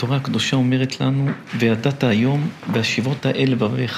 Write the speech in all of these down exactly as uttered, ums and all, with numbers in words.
התורה הקדושה אומרת לנו, וידעת היום והשיבות אל לבביך.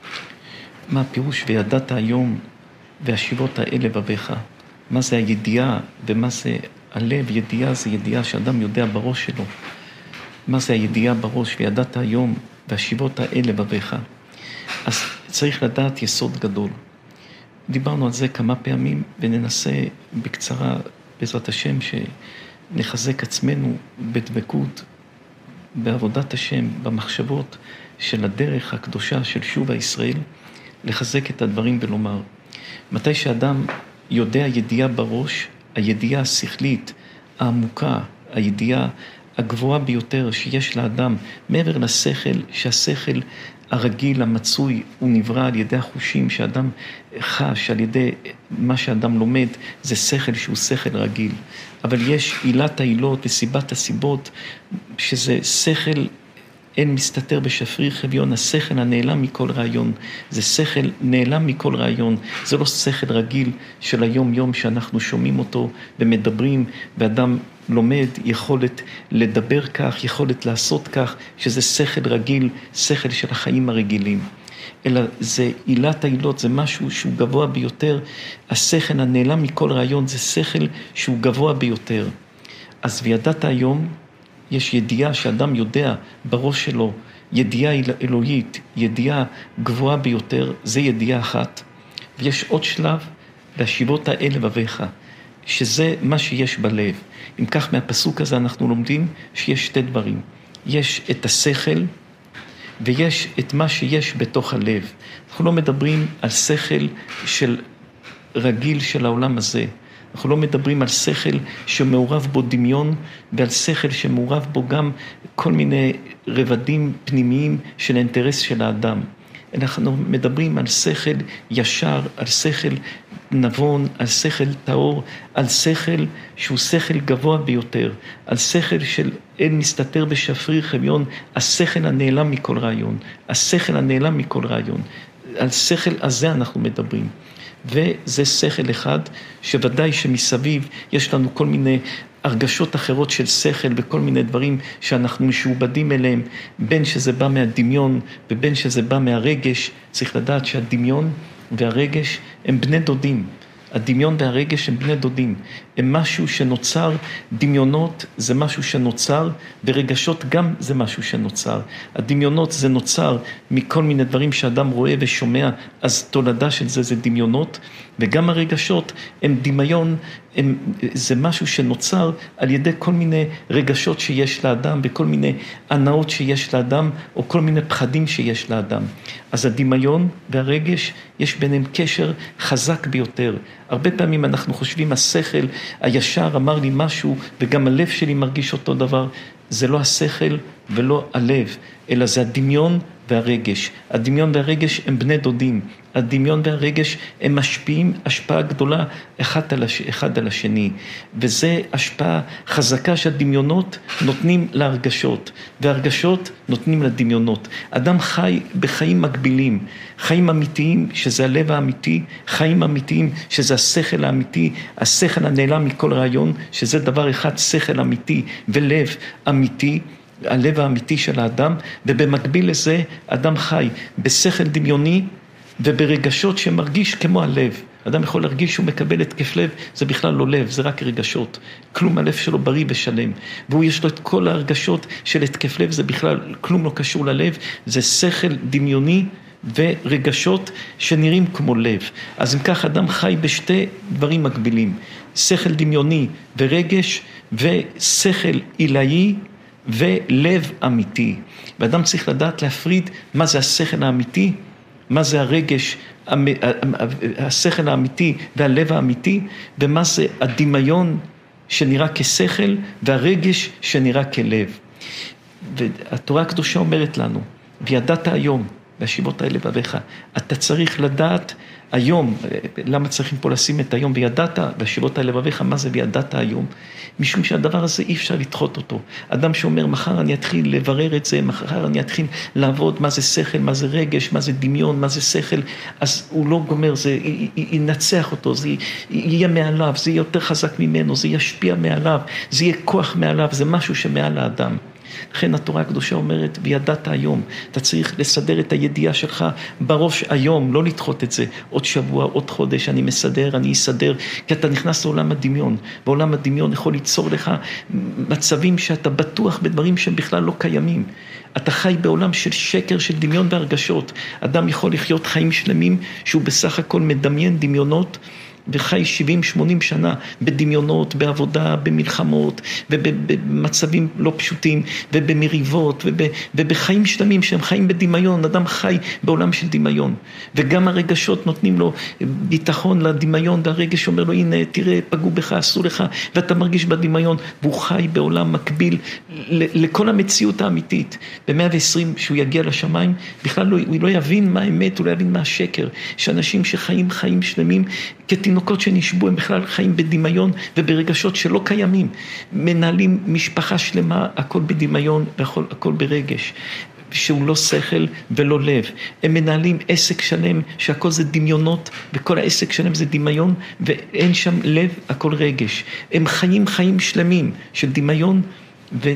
מה הפירוש וידעת היום והשיבות אל לבביך? מה זה הידיעה ומה זה הלב? ידיעה זה ידיעה שאדם יודע בראש שלו. מה זה הידיעה בראש? וידעת היום והשיבות אל לבביך. אז צריך לדעת יסוד גדול. דיברנו על זה כמה פעמים וננסה בקצרה בעזרת השם שנחזק עצמנו בדבקות, בעבודת השם, במחשבות של הדרך הקדושה של שוב הישראל, לחזק את הדברים ולומר. מתי שאדם יודע ידיעה בראש, הידיעה השכלית, העמוקה, הידיעה הגבוהה ביותר שיש לאדם, מעבר לשכל, שהשכל הרגיל, המצוי, הוא נברא על ידי החושים שאדם חש, על ידי מה שאדם לומד, זה שכל שהוא שכל רגיל. אבל יש עילת העילות וסיבת הסיבות, שזה שכל אין מסתתר בשפריר חביון, השכל הנעלם מכל רעיון, זה שכל נעלם מכל רעיון, זה לא שכל רגיל של היום יום שאנחנו שומעים אותו ומדברים, ואדם לומד יכולת לדבר כך, יכולת לעשות כך, שזה שכל רגיל, שכל של החיים הרגילים. אלא זה עילת העילות, זה משהו שהוא גבוה ביותר, השכל הנעלם מכל רעיון זה שכל שהוא גבוה ביותר. אז וידעת היום, יש ידיעה שאדם יודע בראש שלו, ידיעה אלוהית, ידיעה גבוהה ביותר, זה ידיעה אחת. ויש עוד שלב, והשיבות אל לבביך, שזה מה שיש בלב. אם כך מהפסוק הזה אנחנו לומדים שיש שתי דברים. יש את השכל ויש את מה שיש בתוך הלב. אנחנו לא מדברים על שכל של רגיל של העולם הזה. אנחנו לא מדברים על שכל שמעורב בו דמיון, ועל שכל שמעורב בו גם כל מיני רבדים פנימיים של האינטרס של האדם. אנחנו מדברים על שכל ישר, על שכל נבון, על שכל טהור, על שכל שהוא שכל גבוה ביותר, על שכל של אין מסתתר בשפריר חביון, השכל הנעלם מכל רעיון, השכל הנעלם מכל רעיון. על שכל הזה אנחנו מדברים. וזה שכל אחד שוודאי שמסביב יש לנו כל מיני הרגשות אחרות של שכל וכל מיני דברים שאנחנו משועבדים אליהם, בין שזה בא מהדמיון ובין שזה בא מהרגש. צריך לדעת שהדמיון והרגש הם בני דודים. הדמיון והרגש הם בני דודים, הם משהו שנוצר, דמיונות זה משהו שנוצר, ורגשות גם זה משהו שנוצר. הדמיונות זה נוצר מכל מיני דברים שאדם רואה ושומע, אז תולדה של זה זה דמיונות, וגם הרגשות הם דמיון, הם, זה משהו שנוצר על ידי כל מיני רגשות שיש לאדם, וכל מיני הנאות שיש לאדם, או כל מיני פחדים שיש לאדם. אז הדמיון והרגש יש ביניהם קשר חזק ביותר. הרבה פעמים אנחנו חושבים, השכל הישר אמר לי משהו, וגם הלב שלי מרגיש אותו דבר. זה לא השכל ולא הלב, אלא זה הדמיון והרגש. הדמיון והרגש הם בני דודים. הדמיון והרגש הם משפיעים השפעה גדולה אחד על, הש... אחד על השני. וזה השפעה חזקה שהדמיונות נותנים להרגשות, והרגשות נותנים לדמיונות. אדם חי בחיים מקבילים, חיים אמיתיים שזה הלב האמיתי, חיים אמיתיים שזה השכל האמיתי, השכל הנעלם מכל רעיון, שזה דבר אחד, שכל אמיתי ולב אמיתי, הלב האמיתי של האדם, ובמקביל לזה אדם חי בשכל דמיוני וברגשות שמרגיש כמו הלב. אדם יכול להרגיש שהוא מקבל התקף לב, זה בכלל לא לב, זה רק רגשות. כלום הלב שלו בריא ושלם. והוא יש לו את כל ההרגשות של התקף לב, זה בכלל כלום לא קשור ללב, זה שכל דמיוני ורגשות שנראים כמו לב. אז אם כך אדם חי בשתי דברים מקבילים, שכל דמיוני ורגש ושכל עילאי ולב אמיתי. ואדם צריך לדעת להפריד מה זה השכל האמיתי, מה זה הרגש, השכל האמיתי והלב האמיתי, ומה זה הדמיון שנראה כשכל והרגש שנראה כלב. והתורה הקדושה אומרת לנו, וידעת היום והשיבות אל לבביך, אתה צריך לדעת היום, למה צריכים פה לשים את היום וידעת והשיבות אל לבביך, מה זה וידעת היום? משום שהדבר הזה אי אפשר לדחות אותו. אדם שאומר מחר אני אתחיל לברר את זה, מחר אני אתחיל לעבוד מה זה שכל, מה זה רגש, מה זה דמיון, מה זה שכל, אז הוא לא גומר, זה ינצח אותו, זה יהיה מעליו, זה יהיה יותר חזק ממנו, זה ישפיע מעליו, זה יהיה כוח מעליו, זה משהו שמעל האדם. לכן התורה הקדושה אומרת, וידעת היום, אתה צריך לסדר את הידיעה שלך בראש היום, לא לדחות את זה, עוד שבוע, עוד חודש, אני מסדר, אני אסדר, כי אתה נכנס לעולם הדמיון, ועולם הדמיון יכול ליצור לך מצבים שאתה בטוח בדברים שהם בכלל לא קיימים. אתה חי בעולם של שקר, של דמיון והרגשות. אדם יכול לחיות חיים שלמים שהוא בסך הכל מדמיין דמיונות, וחי שבעים שמונים שנה בדמיונות, בעבודה, במלחמות, ובמצבים לא פשוטים, ובמריבות, וב, ובחיים שלמים שהם חיים בדמיון. אדם חי בעולם של דמיון. וגם הרגשות נותנים לו ביטחון לדמיון, והרגש אומר לו, הנה, תראה, פגעו בך, עשו לך, ואתה מרגיש בדמיון, והוא חי בעולם מקביל לכל המציאות האמיתית. ב-מאה ועשרים, שהוא יגיע לשמיים, בכלל לא, הוא לא יבין מה האמת, הוא לא יבין מה השקר. שאנשים שחיים חיים שלמים, כתינוקות שנשבו, הם בכלל חיים בדמיון וברגשות שלא קיימים. מנהלים משפחה שלמה, הכל בדמיון והכל הכל ברגש, שהוא לא שכל ולא לב. הם מנהלים עסק שלם שהכל זה דמיונות, וכל העסק שלם זה דמיון, ואין שם לב, הכל רגש. הם חיים חיים שלמים של דמיון, ו...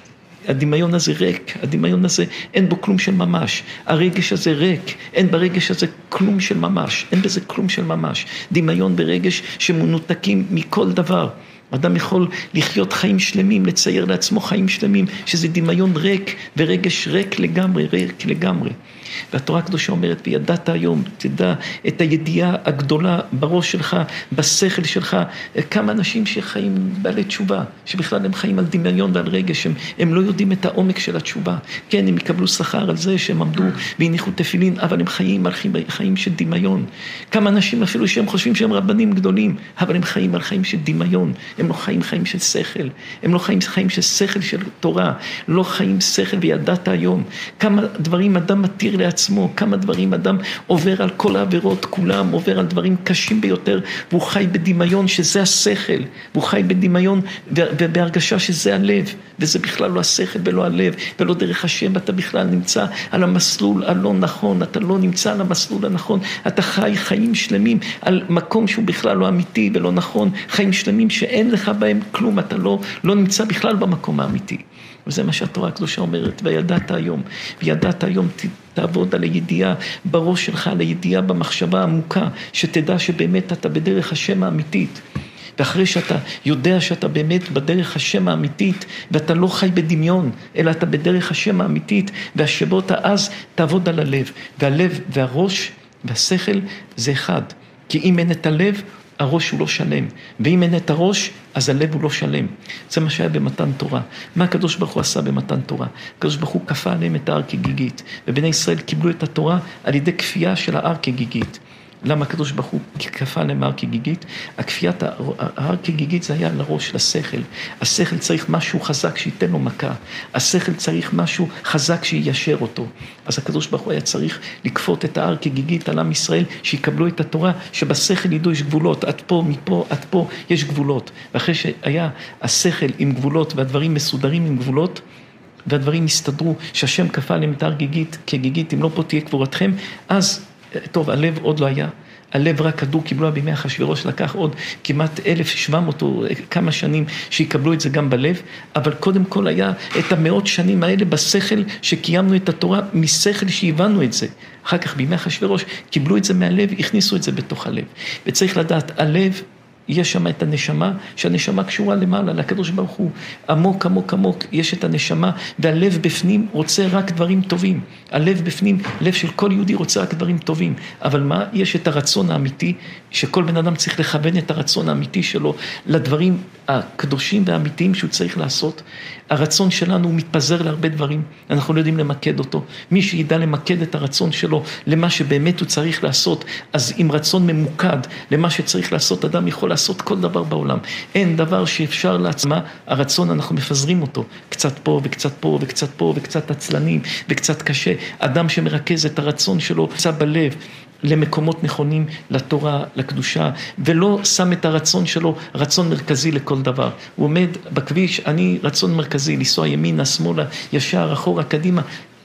הדמיון הזה ריק, הדמיון הזה אין בו כלום של ממש, הרגש הזה ריק, אין ברגש הזה כלום של ממש, אין בזה כלום של ממש, דמיון ברגש שמנותקים מכל דבר. אדם יכול לחיות חיים שלמים, לצייר לעצמו חיים שלמים, שזה דמיון ריק ורגש ריק לגמרי, ריק לגמרי. והתורה הקדושה אומרת, וידעת היום, תדע את הידיעה הגדולה בראש שלך, בשכל שלך, כמה אנשים שחיים בעלי תשובה, שבכלל הם חיים על דמיון ועל רגש, הם, הם לא יודעים את העומק של התשובה. כן, הם יקבלו שכר על זה שהם עמדו והניחו תפילין, אבל הם חיים על חיים, חיים של דמיון. כמה אנשים אפילו שהם חושבים שהם רבנים גדולים, אבל הם חיים על חיים של דמיון. הם לא חיים חיים של שכל, הם לא חיים חיים של שכל של תורה, לא חיים שכל וידעת היום. כמה דברים אדם מתיר לעצמו, כמה דברים אדם עובר על כל העבירות, כולם עובר על דברים קשים ביותר, והוא חי בדמיון שזה השכל, והוא חי בדמיון ובהרגשה שזה הלב, וזה בכלל לא השכל ולא הלב, ולא דרך השם, אתה בכלל נמצא על המסלול הלא נכון, אתה לא נמצא על המסלול הנכון, אתה חי חיים שלמים על מקום שהוא בכלל לא אמיתי ולא נכון, חיים שלמים שאין לך בהם כלום, אתה לא, לא נמצא בכלל במקום האמיתי. וזה מה שהתורה הקדושה אומרת, וידעת היום, וידעת היום תעבוד על הידיעה בראש שלך, על הידיעה במחשבה העמוקה, שתדע שבאמת אתה בדרך השם האמיתית. ואחרי שאתה יודע שאתה באמת בדרך השם האמיתית, ואתה לא חי בדמיון, אלא אתה בדרך השם האמיתית, והשבו אתה אז תעבוד על הלב. והלב והראש והשכל זה אחד. כי אם אין את הלב, הראש הוא לא שלם, ואם אין את הראש, אז הלב הוא לא שלם. זה מה שהיה במתן תורה. מה הקדוש ברוך הוא עשה במתן תורה? הקדוש ברוך הוא כפה עליהם את ההר כגיגית, ובני ישראל קיבלו את התורה על ידי כפייה של ההר כגיגית. למה הקדוש ברוך הוא כפה עליהם ההר כגיגית? הכפיית ההר כגיגית זה היה לראש, לשכל. השכל צריך משהו חזק שייתן לו מכה. השכל צריך משהו חזק שיישר אותו. אז הקדוש ברוך הוא היה צריך לכפות את ההר כגיגית על עם ישראל, שיקבלו את התורה, שבשכל ידעו יש גבולות, עד פה, מפה, עד פה, יש גבולות. ואחרי שהיה השכל עם גבולות והדברים מסודרים עם גבולות, והדברים הסתדרו, שהשם כפה עליהם את ההר כגיגית, כגיגית, אם לא פה תהיה קבורתכם, אז טוב, הלב עוד לא היה, הלב רק כדור קיבלו בימי אחשוורוש, לקח עוד כמעט אלף ושבע מאות או כמה שנים שיקבלו את זה גם בלב, אבל קודם כל היה את המאות שנים האלה בשכל שקיימנו את התורה, משכל שהבנו את זה. אחר כך בימי אחשוורוש קיבלו את זה מהלב, הכניסו את זה בתוך הלב. וצריך לדעת, הלב, יש שם את הנשמה, שהנשמה קשורה למעלה, לקדוש ברוך הוא, עמוק, עמוק, עמוק, יש את הנשמה, והלב בפנים רוצה רק דברים טובים. הלב בפנים, לב של כל יהודי רוצה רק דברים טובים. אבל מה? יש את הרצון האמיתי, שכל בן אדם צריך לכוון את הרצון האמיתי שלו, לדברים הקדושים והאמיתיים שהוא צריך לעשות. הרצון שלנו הוא מתפזר להרבה דברים, אנחנו לא יודעים למקד אותו. מי שידע למקד את הרצון שלו למה שבאמת הוא צריך לעשות, אז עם רצון ממוקד למה שצריך לעשות, אדם יכול לעשות כל דבר בעולם. אין דבר שאפשר לעצמה, הרצון אנחנו מפזרים אותו, קצת פה וקצת פה וקצת פה וקצת עצלנים וקצת קשה. אדם שמרכז את הרצון שלו, קצת בלב, למקומות נכונים, לתורה, לקדושה, ולא שם את הרצון שלו, רצון מרכזי לכל דבר. הוא עומד בכביש, אני רצון מרכזי, לנסוע ימינה, שמאלה, ישר, אחורה, קדימה.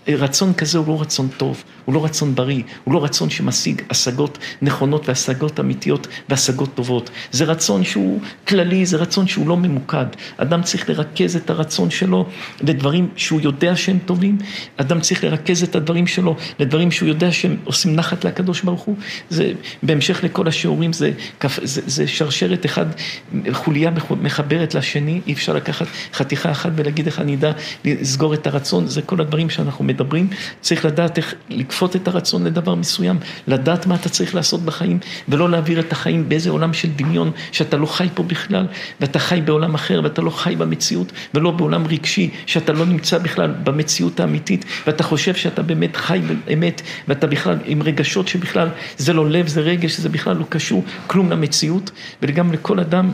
רצון כזה הוא לא רצון טוב, הוא לא רצון בריא, הוא לא רצון שמשיג השגות נכונות והשגות אמיתיות והשגות טובות. זה רצון שהוא כללי, זה רצון שהוא לא ממוקד. אדם צריך לרכז את הרצון שלו לדברים שהוא יודע שהם טובים, אדם צריך לרכז את הדברים שלו לדברים שהוא יודע שהם עושים נחת לקדוש ברוך הוא. זה, בהמשך לכל השיעורים, זה, זה, זה שרשרת אחד, חוליה מחברת לשני, אי אפשר לקחת חתיכה אחת ולהגיד איך אני אדע לסגור את הרצון, זה כל הדברים שאנחנו מדברים. צריך לדעת איך לקפות את הרצון לדבר מסוים, לדעת מה אתה צריך לעשות בחיים, ולא להעביר את החיים באיזה עולם של דמיון, שאתה לא חי פה בכלל, ואתה חי בעולם אחר, ואתה לא חי במציאות, ולא בעולם רגשי, שאתה לא נמצא בכלל במציאות האמיתית, ואתה חושב שאתה באמת חי באמת, ואתה בכלל עם רגשות שבכלל זה לא לב, זה רגש, זה בכלל לא קשור כלום למציאות. וגם לכל אדם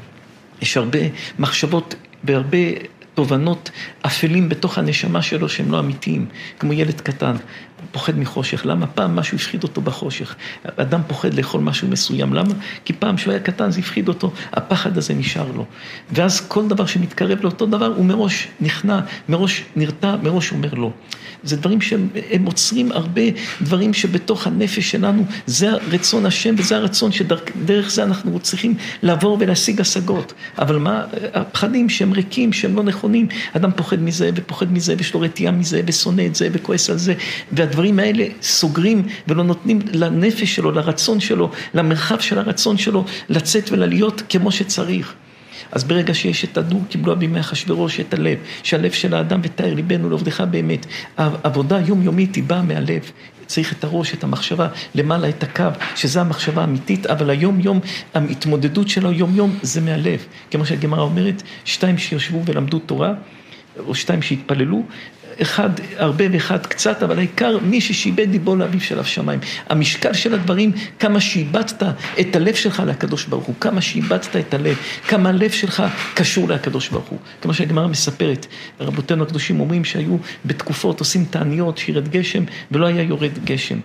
יש הרבה מחשבות והרבה תובנות אפלים בתוך הנשמה שלו שהם לא אמיתיים, כמו ילד קטן, פוחד מחושך. למה? פעם משהו הפחיד אותו בחושך. אדם פוחד לאכול משהו מסוים. למה? כי פעם שהוא היה קטן זה הפחיד אותו, הפחד הזה נשאר לו. ואז כל דבר שמתקרב לאותו דבר הוא מראש נכנע, מראש נרתע, מראש אומר לו. זה דברים שהם עוצרים הרבה דברים שבתוך הנפש שלנו, זה רצון השם וזה הרצון שדרך זה אנחנו צריכים לעבור ולהשיג השגות. אבל מה? הפחדים שהם ריקים, שהם לא נכונים, אדם פוחד מזה ופוחד מזה ויש לו רתיעה מזה ושונא את זה וכועס על זה, והדברים האלה סוגרים ולא נותנים לנפש שלו, לרצון שלו, למרחב של הרצון שלו, לצאת ולהיות כמו שצריך. אז ברגע שיש את הדור, קיבלו בימי אחשוורוש את הלב, שהלב של האדם ותאר ליבנו לעובדך באמת. העבודה יומיומית היא באה מהלב. צריך את הראש, את המחשבה, למעלה את הקו, שזה המחשבה האמיתית, אבל היום יום, ההתמודדות שלו יום יום זה מהלב. כמו שהגמרא אומרת, שתיים שיושבו ולמדו תורה, או שתיים שהתפללו, אחד הרבה ואחד קצת, אבל העיקר מי ששיבד דיבו לאביו של השמיים. המשקל של הדברים, כמה שיבדת את הלב שלך לקדוש ברוך הוא, כמה שיבדת את הלב, כמה הלב שלך קשור לקדוש ברוך הוא. כמו שהגמרא מספרת, רבותינו הקדושים אומרים שהיו בתקופות עושים תעניות, שירד גשם, ולא היה יורד גשם.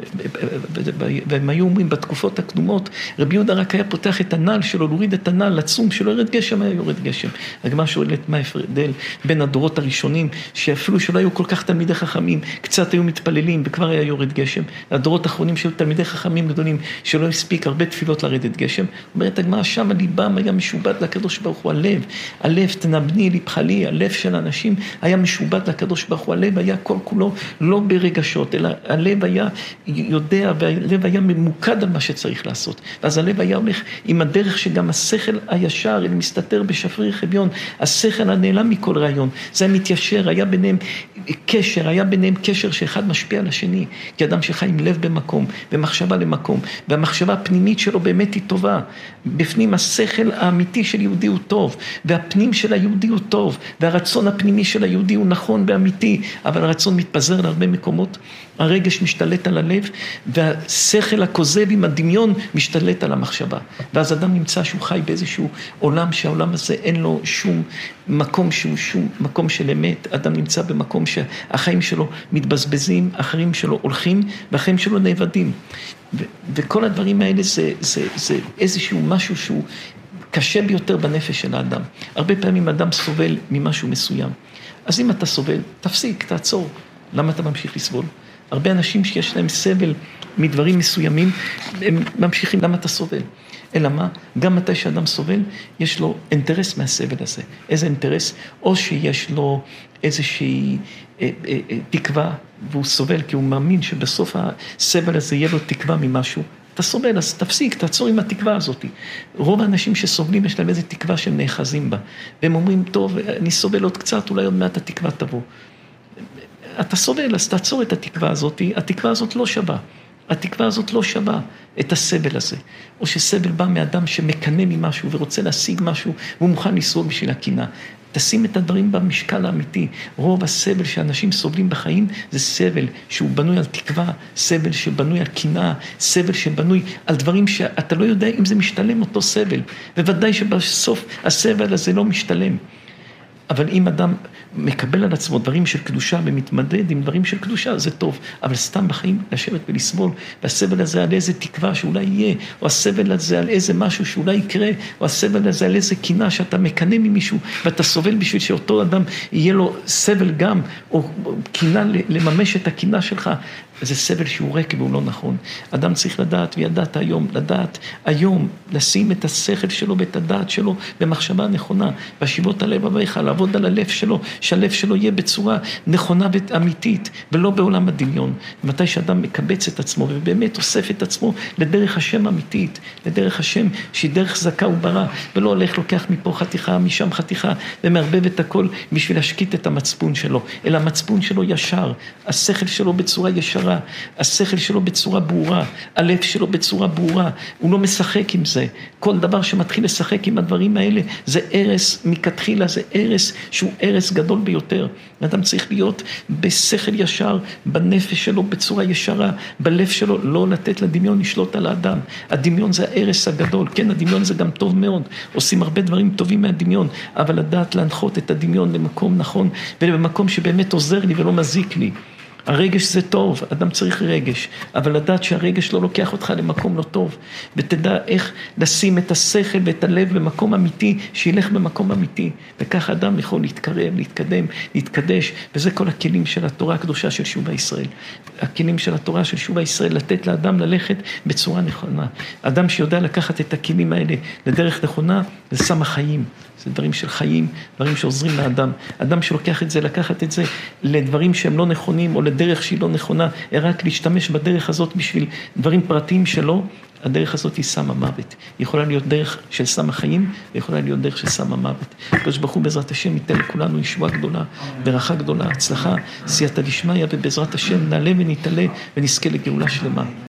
והם היו אומרים בתקופות הקדומות, רבי יהודה רק היה פותח את הנעל שלו, להוריד את הנעל לצום, שלא ירד גשם, היה יורד גשם. הגמרא שואלת מה ההבדל בין הדורות הראשונים, שאפילו שלא היו כל כך תלמידי חכמים, קצת היו מתפללים וכבר היה יורד גשם. הדורות האחרונים שהיו תלמידי חכמים גדולים, שלא הספיק הרבה תפילות לרדת גשם. אומרת הגמרא, שם הליבם היה משובד לקדוש ברוך הוא, הלב, הלב תנבני ליבך לי, הלב של האנשים היה משובד לקדוש ברוך הוא, הלב היה כל כולו לא ברגשות, אלא הלב היה יודע, והלב היה ממוקד על מה שצריך לעשות. ואז הלב היה הולך עם הדרך שגם השכל הישר, אלה מסתתר בשפריר חביון, השכל הנעלם מכל רעיון. זה היה מתיישר, היה ביניהם קשר, היה ביניהם קשר שאחד משפיע על השני. כי אדם שחי עם לב במקום, ומחשבה למקום, והמחשבה הפנימית שלו באמת היא טובה. בפנים השכל האמיתי של יהודי הוא טוב, והפנים של היהודי הוא טוב, והרצון הפנימי של היהודי הוא נכון ואמיתי, אבל הרצון מתפזר להרבה מקומות. הרגש משתלט על הלב, והשכל הכוזב עם הדמיון משתלט על המחשבה. ואז אדם נמצא שהוא חי באיזשהו עולם, שהעולם הזה אין לו שום מקום שהוא שום מקום של אמת. אדם נמצא במקום שהחיים שלו מתבזבזים, החיים שלו הולכים, והחיים שלו נאבדים. ו- וכל הדברים האלה זה, זה, זה איזשהו משהו שהוא קשה ביותר בנפש של האדם. הרבה פעמים אדם סובל ממשהו מסוים. אז אם אתה סובל, תפסיק, תעצור. למה אתה ממשיך לסבול? הרבה אנשים שיש להם סבל מדברים מסוימים, הם ממשיכים, למה אתה סובל? אלא מה? גם מתי שאדם סובל, יש לו אינטרס מהסבל הזה. איזה אינטרס? או שיש לו איזושהי אה, אה, אה, תקווה, והוא סובל כי הוא מאמין שבסוף הסבל הזה יהיה לו תקווה ממשהו. אתה סובל, אז תפסיק, תעצור עם התקווה הזאת. רוב האנשים שסובלים יש להם איזו תקווה שהם נאחזים בה. והם אומרים, טוב, אני סובל עוד קצת, אולי עוד מעט התקווה תבוא. אתה סובל, אז תעצור את התקווה הזאת, התקווה הזאת לא שווה. התקווה הזאת לא שווה את הסבל הזה. או שסבל בא מאדם שמקנה ממשהו ורוצה להשיג משהו, והוא מוכן לסבול בשביל הקנאה. תשים את הדברים במשקל האמיתי. רוב הסבל שאנשים סובלים בחיים זה סבל שהוא בנוי על תקווה, סבל שבנוי על קנאה, סבל שבנוי על דברים שאתה לא יודע אם זה משתלם אותו סבל. בוודאי שבסוף הסבל הזה לא משתלם. אבל אם אדם מקבל על עצמו דברים של קדושה ומתמדד עם דברים של קדושה, זה טוב. אבל סתם בחיים לשבת ולסבול, והסבל הזה על איזה תקווה שאולי יהיה, או הסבל הזה על איזה משהו שאולי יקרה, או הסבל הזה על איזה קינה שאתה מקנה ממישהו, ואתה סובל בשביל שאותו אדם יהיה לו סבל גם, או קינה לממש את הקינה שלך. זה סבל שהוא ריק והוא לא נכון. אדם צריך לדעת, וידעת היום, לדעת היום, לשים את השכל שלו ואת הדעת שלו במחשבה נכונה, והשיבות הלב אביך, לעבוד על הלב שלו, שהלב שלו יהיה בצורה נכונה ואמיתית, ולא בעולם הדמיון. מתי שאדם מקבץ את עצמו, ובאמת אוסף את עצמו לדרך השם אמיתית, לדרך השם שהיא דרך זכה וברא, ולא הולך לוקח מפה חתיכה, משם חתיכה, ומערבב את הכל בשביל להשקיט את המצפון שלו, אלא המצפון שלו ישר, השכל שלו בצורה ישרה, השכל שלו בצורה ברורה, הלב שלו בצורה ברורה, הוא לא משחק עם זה. כל דבר שמתחיל לשחק עם הדברים האלה, זה ערס מכתחילה, זה ערס שהוא ערס גדול ביותר. אדם צריך להיות בשכל ישר, בנפש שלו בצורה ישרה, בלב שלו, לא לתת לדמיון לשלוט על האדם. הדמיון זה הערס הגדול, כן, הדמיון זה גם טוב מאוד, עושים הרבה דברים טובים מהדמיון, אבל לדעת להנחות את הדמיון למקום נכון, ובמקום שבאמת עוזר לי ולא מזיק לי. הרגש זה טוב, אדם צריך רגש, אבל לדעת שהרגש לא לוקח אותך למקום לא טוב, ותדע איך לשים את השכל ואת הלב במקום אמיתי, שילך במקום אמיתי, וכך אדם יכול להתקרב, להתקדם, להתקדש, וזה כל הכלים של התורה הקדושה של שובה ישראל. הכלים של התורה של שובה ישראל, לתת לאדם ללכת בצורה נכונה. אדם שיודע לקחת את הכלים האלה לדרך נכונה, זה שם החיים. זה דברים של חיים, דברים שעוזרים לאדם. אדם שלוקח את זה, לקחת את זה לדברים שהם לא נכונים, או לדרך שהיא לא נכונה, רק להשתמש בדרך הזאת בשביל דברים פרטיים שלו, הדרך הזאת היא שמה מוות. היא יכולה להיות דרך של שמה חיים, ויכולה להיות דרך של שמה מוות. הקדוש ברוך הוא בעזרת השם ייתן לכולנו ישועה גדולה, ברכה גדולה, הצלחה, סייעתא דשמיא, ובעזרת השם נעלה ונתעלה ונזכה לגאולה שלמה.